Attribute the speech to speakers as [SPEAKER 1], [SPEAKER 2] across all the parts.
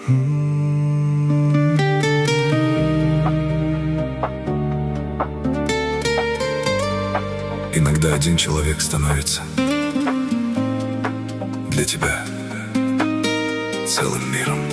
[SPEAKER 1] Иногда один человек становится для тебя целым миром.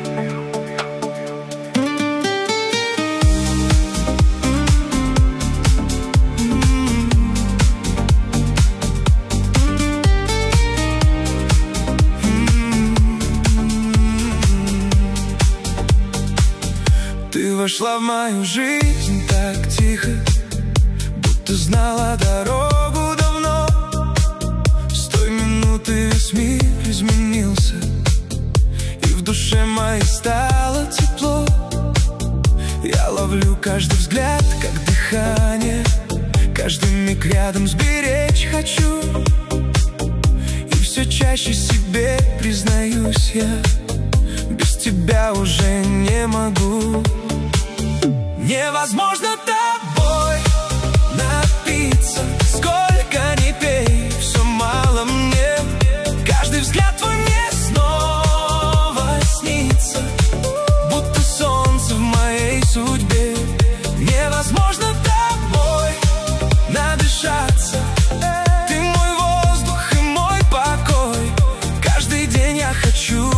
[SPEAKER 2] Ты вошла в мою жизнь так тихо, будто знала дорогу давно. С той минуты весь мир изменился, и в душе моей стало тепло. Я ловлю каждый взгляд, как дыхание, каждый миг рядом сберечь хочу. И все чаще себе признаюсь я, без тебя уже не могу. Невозможно тобой напиться, сколько ни пей, все мало мне. Каждый взгляд твой мне снова снится, будто солнце в моей судьбе. Невозможно тобой надышаться, ты мой воздух и мой покой. Каждый день я хочу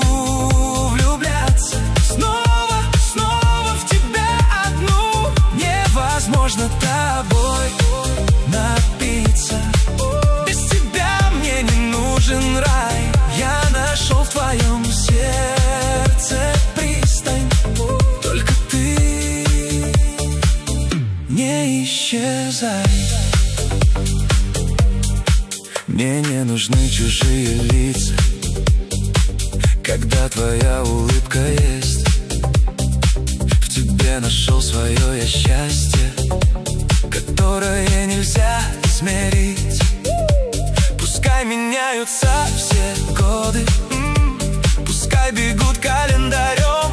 [SPEAKER 2] тобой напиться. Без тебя мне не нужен рай. Я нашел в твоем сердце пристань. Только ты не исчезай. Мне не нужны чужие лица, когда твоя улыбка есть. В тебе нашел свое я счастье, которое нельзя измерить. Пускай меняются все годы, пускай бегут календарем.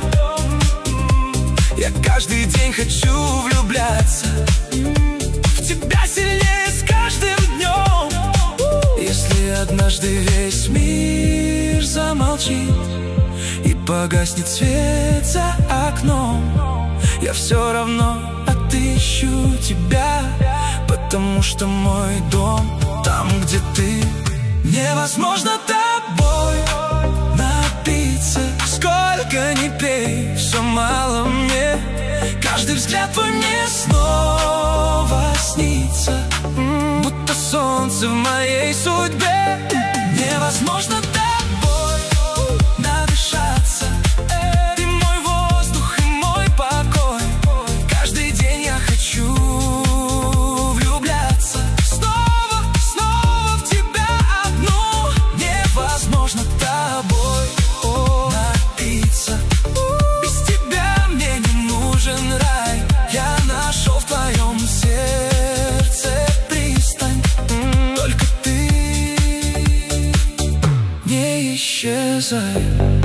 [SPEAKER 2] Я каждый день хочу влюбляться в тебя сильнее с каждым днем. Если однажды весь мир замолчит и погаснет свет за окном, я все равно отыщу тебя, потому что мой дом там, где ты. Невозможно тобой напиться, сколько ни пей, все мало мне. Каждый взгляд твой мне снова снится, будто солнце в моей судьбе. Невозможно тобой надышаться, ты мой воздух и мой покой. Каждый день я хочу влюбляться снова, снова в тебя одну. Невозможно тобой напиться, без тебя мне не нужен рай. Я нашел в твоем сердце пристань. Только ты не исчезай.